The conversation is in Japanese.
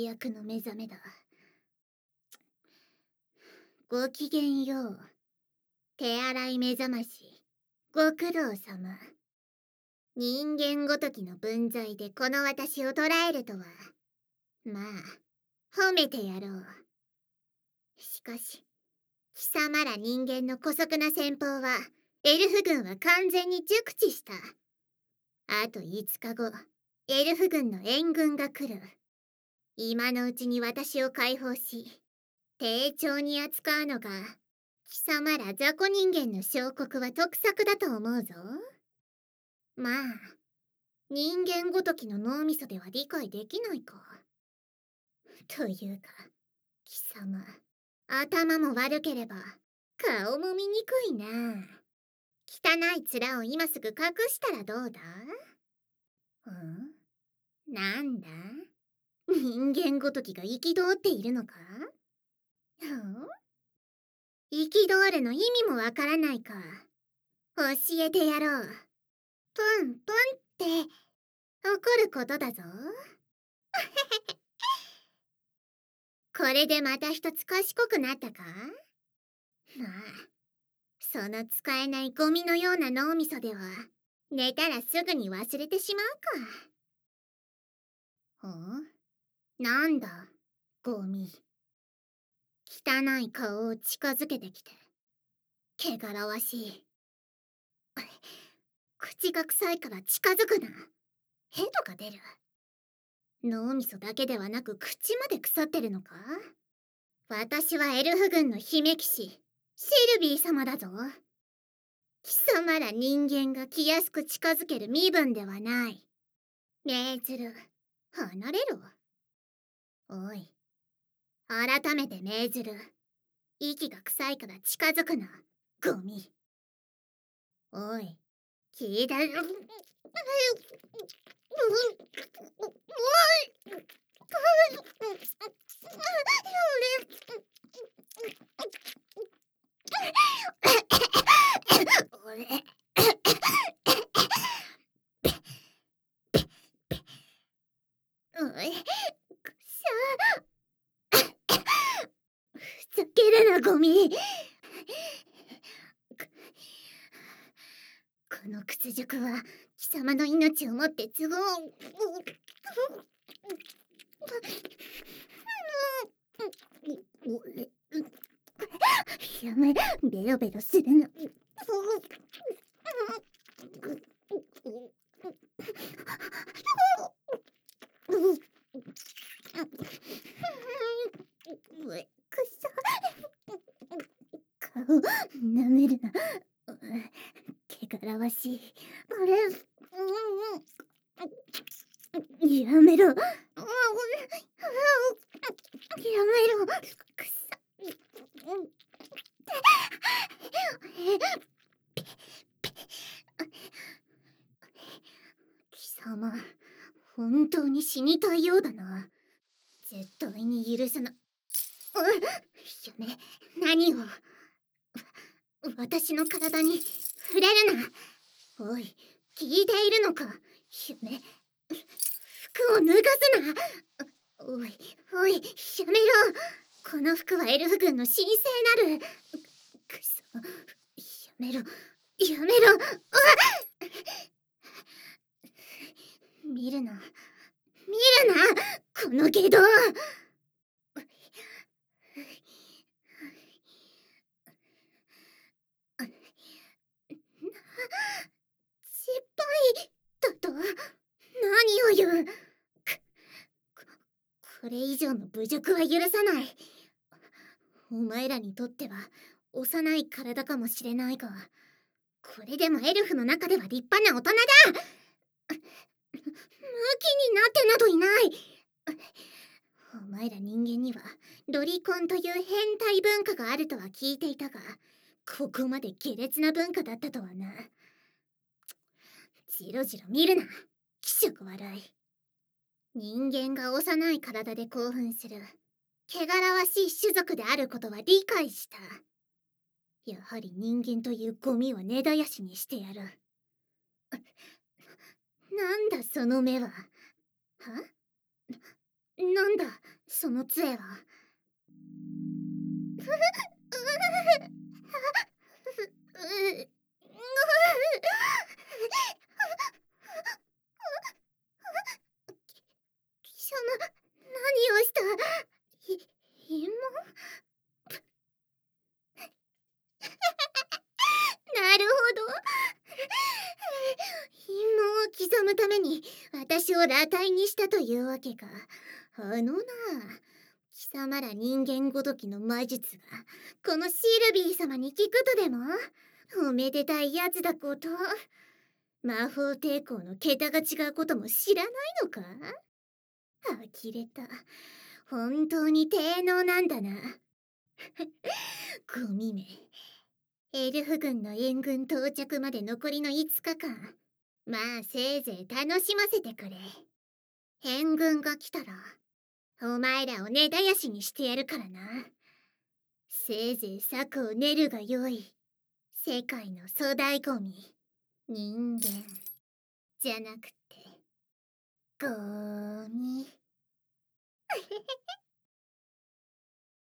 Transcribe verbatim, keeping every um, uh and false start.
やくの目覚めだ。ごきげんよう。手洗い目覚まし、ご苦労様。人間ごときの分際でこの私を捕らえるとは。まあ、褒めてやろう。しかし、貴様ら人間の姑息な戦法は、エルフ軍は完全に熟知した。あといつかご、エルフ軍の援軍が来る。今のうちに私を解放し、丁重に扱うのが、貴様ら雑魚人間の小国は得策だと思うぞ。まあ、人間ごときの脳みそでは理解できないか。というか、貴様、頭も悪ければ、顔も見にくいな。汚い面を今すぐ隠したらどうだ？ん？なんだ？人間ごときが憤っているのか？ふん？憤るの意味もわからないか。教えてやろう。プンプンって怒ることだぞ。これでまた一つ賢くなったか？まあ、その使えないゴミのような脳みそでは寝たらすぐに忘れてしまうか。ん？なんだ、ゴミ。汚い顔を近づけてきて。汚らわしい。口が臭いから近づくな。ヘドが出る。脳みそだけではなく口まで腐ってるのか？私はエルフ軍の姫騎士、シルビー様だぞ。貴様ら人間が気安く近づける身分ではない。命ずる。離れろ。おい。改めて命ずる。息が臭いから近づくな。ゴミ。おい。聞いた。俺おい、くしゃ。ふざけるな、ゴミ。この屈辱は貴様の命をもって都合。やめ、ベロベロするな。くそ。顔、舐めるな。汚らわしい。あれ、やめろ。やめろ。くそ。貴様、本当に死にたいようだな。絶対に許さな。やめ、何を。私の体に触れるな。おい、聞いているのか。やめ、服を脱がすな。おい、おい、やめろ。この服はエルフ軍の神聖なる。くそ、やめろ、やめろ。見るな、見るな、この下道。失敗だと？何を言う。これ以上の侮辱は許さない。お前らにとっては幼い体かもしれないが、これでもエルフの中では立派な大人だ。ムキになってなどいない。お前ら人間にはロリコンという変態文化があるとは聞いていたが、ここまで下劣な文化だったとはな。じろじろ見るな、気色悪い。人間が幼い体で興奮する汚らわしい種族であることは理解した。やはり人間というゴミは根絶やしにしてやる。なんだその目は。は？ なんだその杖は。貴様、何をした？ひひもなるほど。陰謀を刻むために私を裸体にしたというわけか。あのなあ、貴様ら人間ごときの魔術がこのシルビー様に聞くとでも？おめでたいやつだこと。魔法抵抗の桁が違うことも知らないのか？呆れた。本当に低能なんだな。ゴミめ。エルフ軍の援軍到着まで残りのいつかかん。まあせいぜい楽しませてくれ。援軍が来たらお前らを根絶やしにしてやるからな。せいぜい策を練るがよい。世界の粗大ゴミ。人間じゃなくてゴミ。